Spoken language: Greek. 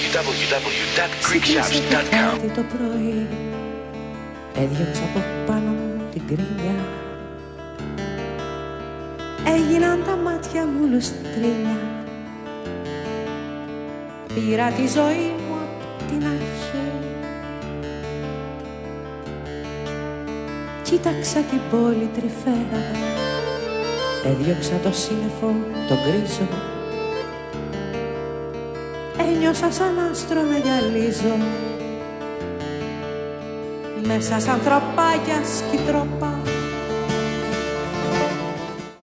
www.greekshops.com. Το πρωί έδιωξα από πάνω μου την κρίνια. Έγιναν τα μάτια μου λουστρίνια. Πήρα τη ζωή μου απ' την αρχή. Κοίταξα την πόλη τρυφέρα. Έδιωξα το σύννεφο, τον γκρίζο. Ένιωσα σαν άστρο να γυαλίζω. Μέσα σαν τροπάκια σκητρόπα